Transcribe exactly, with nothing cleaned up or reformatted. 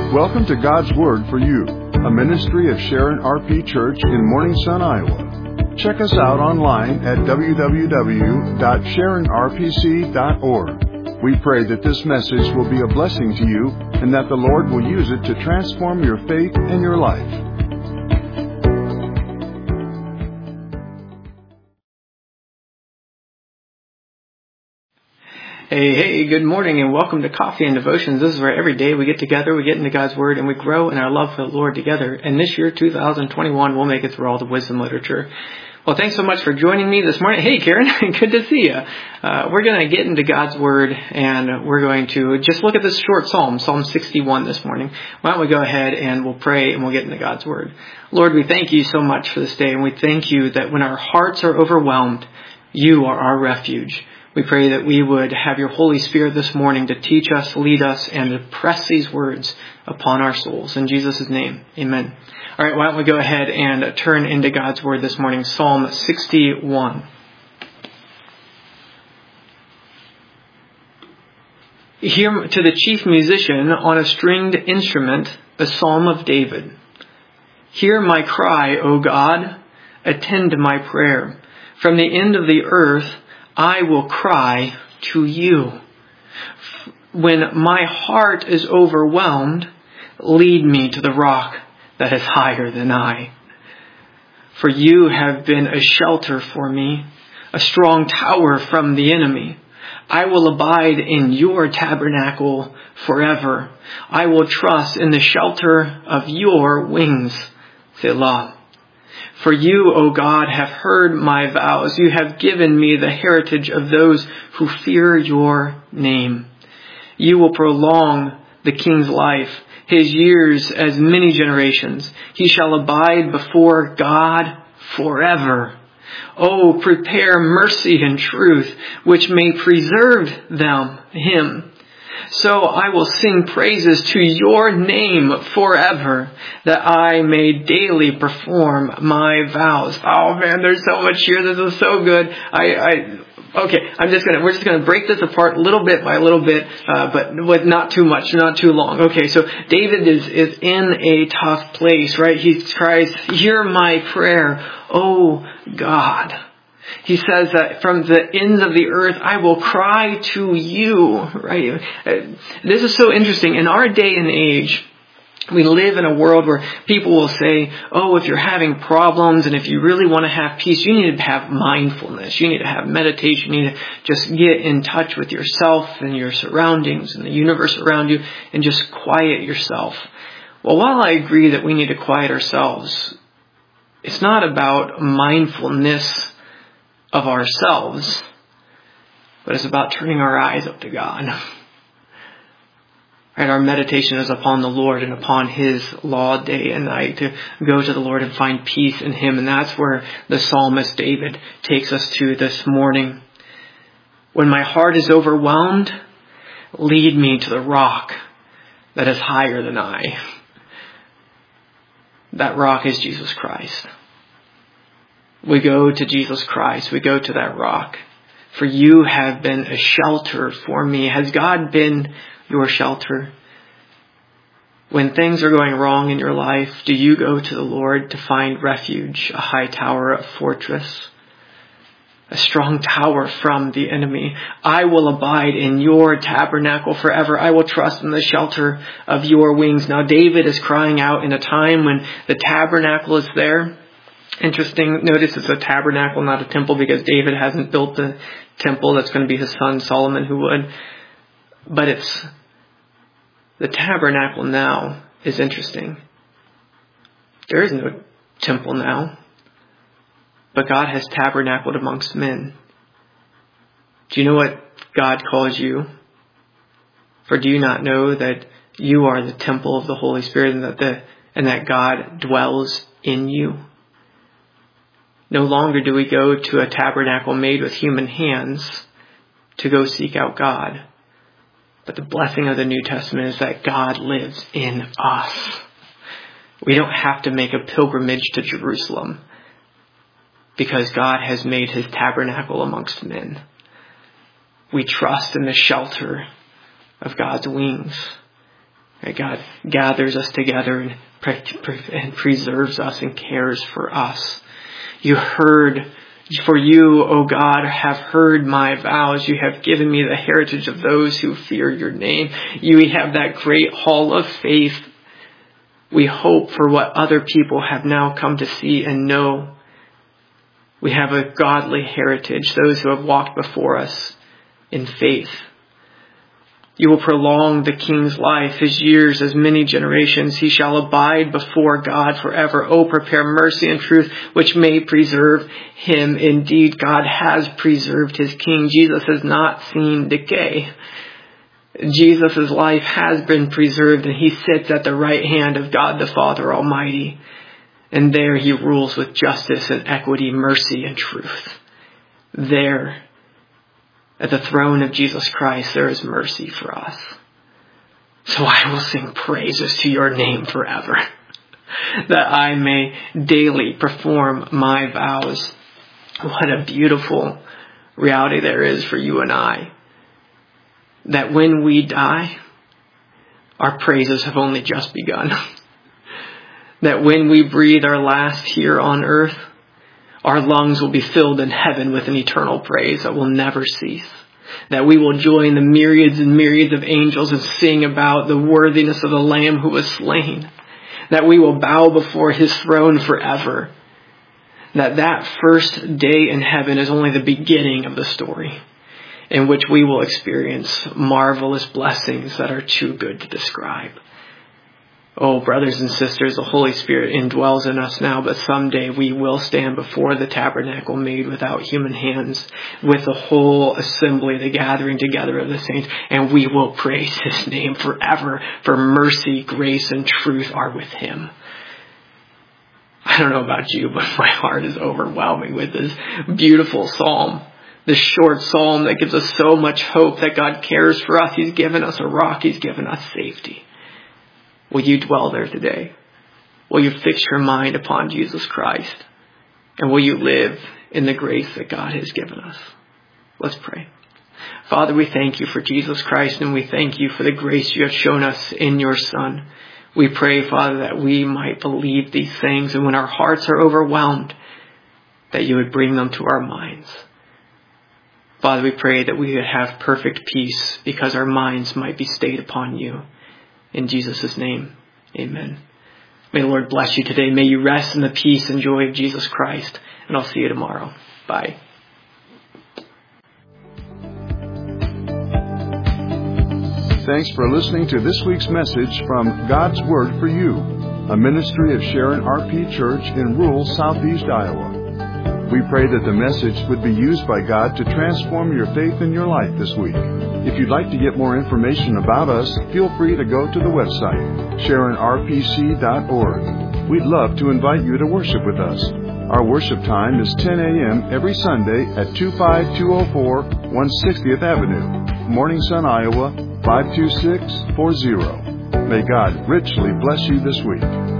Welcome to God's Word for You, a ministry of Sharon R P Church in Morning Sun, Iowa. Check us out online at w w w dot sharon r p c dot org. We pray that this message will be a blessing to you and that the Lord will use it to transform your faith and your life. Hey, hey, good morning and welcome to Coffee and Devotions. This is where every day we get together, we get into God's Word, and we grow in our love for the Lord together. And this year, two thousand twenty-one, we'll make it through all the wisdom literature. Well, thanks so much for joining me this morning. Hey, Karen, good to see you. Uh, we're going to get into God's Word, and we're going to just look at this short psalm, Psalm sixty-one this morning. Why don't we go ahead and we'll pray and we'll get into God's Word. Lord, we thank you so much for this day, and we thank you that when our hearts are overwhelmed, you are our refuge. We pray that we would have your Holy Spirit this morning to teach us, lead us, and to press these words upon our souls. In Jesus' name, amen. All right, why don't we go ahead and turn into God's Word this morning, Psalm sixty-one. Hear to the chief musician on a stringed instrument, a psalm of David. Hear my cry, O God, attend to my prayer. From the end of the earth, I will cry to you. When my heart is overwhelmed, lead me to the rock that is higher than I. For you have been a shelter for me, a strong tower from the enemy. I will abide in your tabernacle forever. I will trust in the shelter of your wings. Selah. For you, O God, have heard my vows. You have given me the heritage of those who fear your name. You will prolong the king's life, his years as many generations. He shall abide before God forever. Oh, prepare mercy and truth, which may preserve them, him. So I will sing praises to your name forever, that I may daily perform my vows. Oh man, there's so much here. This is so good. I, I, okay, I'm just gonna, we're just gonna break this apart little bit by little bit, uh, but with not too much, not too long. Okay, so David is, is in a tough place, right? He cries, hear my prayer, oh God. He says that from the ends of the earth, I will cry to you, right? This is so interesting. In our day and age, we live in a world where people will say, oh, if you're having problems and if you really want to have peace, you need to have mindfulness. You need to have meditation. You need to just get in touch with yourself and your surroundings and the universe around you and just quiet yourself. Well, while I agree that we need to quiet ourselves, it's not about mindfulness of ourselves, but it's about turning our eyes up to God. Right? Our meditation is upon the Lord and upon His law day and night, to go to the Lord and find peace in Him. And that's where the psalmist David takes us to this morning. When my heart is overwhelmed, lead me to the rock that is higher than I. That rock is Jesus Christ. We go to Jesus Christ. We go to that rock. For you have been a shelter for me. Has God been your shelter? When things are going wrong in your life, do you go to the Lord to find refuge, a high tower, a fortress, a strong tower from the enemy? I will abide in your tabernacle forever. I will trust in the shelter of your wings. Now, David is crying out in a time when the tabernacle is there. Interesting, notice it's a tabernacle, not a temple, because David hasn't built the temple. That's going to be his son Solomon who would. But it's the tabernacle now is interesting. There is no temple now, but God has tabernacled amongst men. Do you know what God calls you? For do you not know that you are the temple of the Holy Spirit and that the and that God dwells in you? No longer do we go to a tabernacle made with human hands to go seek out God. But the blessing of the New Testament is that God lives in us. We don't have to make a pilgrimage to Jerusalem because God has made His tabernacle amongst men. We trust in the shelter of God's wings. that God gathers us together and, pre- and preserves us and cares for us. You heard, for you, O God, have heard my vows. You have given me the heritage of those who fear your name. You have that great hall of faith. We hope for what other people have now come to see and know. We have a godly heritage, those who have walked before us in faith. You will prolong the king's life, his years as many generations. He shall abide before God forever. Oh, prepare mercy and truth, which may preserve him. Indeed, God has preserved his king. Jesus has not seen decay. Jesus' life has been preserved, and he sits at the right hand of God the Father Almighty. And there he rules with justice and equity, mercy and truth. There, at the throne of Jesus Christ, there is mercy for us. So I will sing praises to your name forever, that I may daily perform my vows. What a beautiful reality there is for you and I, that when we die, our praises have only just begun. That when we breathe our last here on earth, our lungs will be filled in heaven with an eternal praise that will never cease. That we will join the myriads and myriads of angels and sing about the worthiness of the Lamb who was slain. That we will bow before his throne forever. That that first day in heaven is only the beginning of the story, in which we will experience marvelous blessings that are too good to describe. Oh, brothers and sisters, the Holy Spirit indwells in us now, but someday we will stand before the tabernacle made without human hands, with the whole assembly, the gathering together of the saints, and we will praise his name forever, for mercy, grace, and truth are with him. I don't know about you, but my heart is overwhelming with this beautiful psalm. This short psalm that gives us so much hope that God cares for us. He's given us a rock. He's given us safety. Will you dwell there today? Will you fix your mind upon Jesus Christ? And will you live in the grace that God has given us? Let's pray. Father, we thank you for Jesus Christ, and we thank you for the grace you have shown us in your Son. We pray, Father, that we might believe these things, and when our hearts are overwhelmed, that you would bring them to our minds. Father, we pray that we would have perfect peace because our minds might be stayed upon you. In Jesus' name, amen. May the Lord bless you today. May you rest in the peace and joy of Jesus Christ. And I'll see you tomorrow. Bye. Thanks for listening to this week's message from God's Word for You, a ministry of Sharon R P Church in rural southeast Iowa. We pray that the message would be used by God to transform your faith in your life this week. If you'd like to get more information about us, feel free to go to the website, sharon r p c dot org. We'd love to invite you to worship with us. Our worship time is ten a.m. every Sunday at two five two oh four one hundred sixtieth Avenue, Morning Sun, Iowa, five two six four zero. May God richly bless you this week.